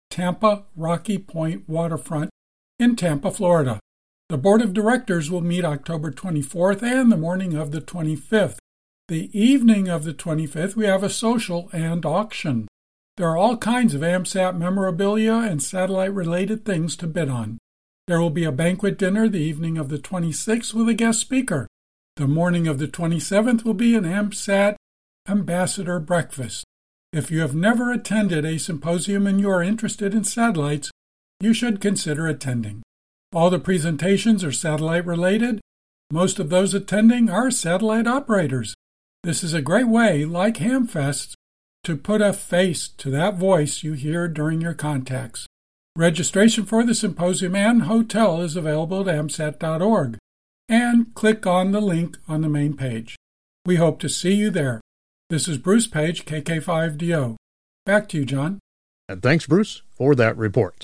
Tampa Rocky Point Waterfront in Tampa, Florida. The Board of Directors will meet October 24th and the morning of the 25th. The evening of the 25th, we have a social and auction. There are all kinds of AMSAT memorabilia and satellite-related things to bid on. There will be a banquet dinner the evening of the 26th with a guest speaker. The morning of the 27th will be an AMSAT Ambassador Breakfast. If you have never attended a symposium and you are interested in satellites, you should consider attending. All the presentations are satellite-related. Most of those attending are satellite operators. This is a great way, like Hamfest, to put a face to that voice you hear during your contacts. Registration for the symposium and hotel is available at amsat.org, and click on the link on the main page. We hope to see you there. This is Bruce Page, KK5DO. Back to you, John. And thanks, Bruce, for that report.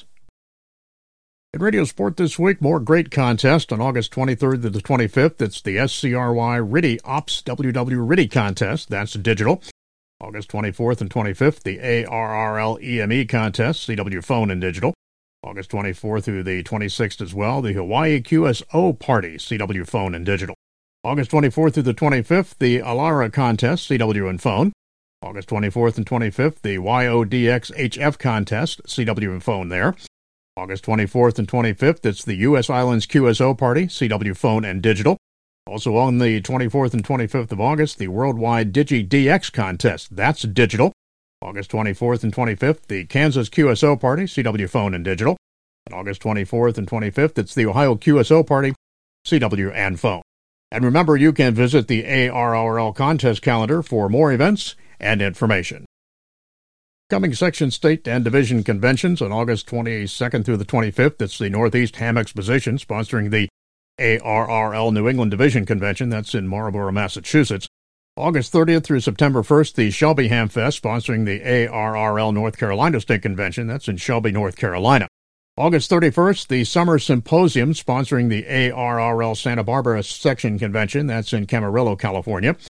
In Radio Sport this week, more great contests on August 23rd to the 25th. It's the SCRY RTTY Ops WW RTTY contest. That's digital. August 24th and 25th, the ARRL EME contest, CW phone and digital. August 24th through the 26th as well, the Hawaii QSO Party, CW phone and digital. August 24th through the 25th, the ALARA contest, CW and phone. August 24th and 25th, the YODX HF contest, CW and phone there. August 24th and 25th, it's the U.S. Islands QSO Party, CW phone and digital. Also on the 24th and 25th of August, the Worldwide DigiDX contest, that's digital. August 24th and 25th, the Kansas QSO Party, CW phone and digital. And August 24th and 25th, it's the Ohio QSO Party, CW and phone. And remember, you can visit the ARRL contest calendar for more events and information. Coming section, state, and division conventions on August 22nd through the 25th, it's the Northeast Ham Exposition sponsoring the ARRL New England Division Convention. That's in Marlborough, Massachusetts. August 30th through September 1st, the Shelby Ham Fest sponsoring the ARRL North Carolina State Convention. That's in Shelby, North Carolina. August 31st, the Summer Symposium sponsoring the ARRL Santa Barbara Section Convention. That's in Camarillo, California.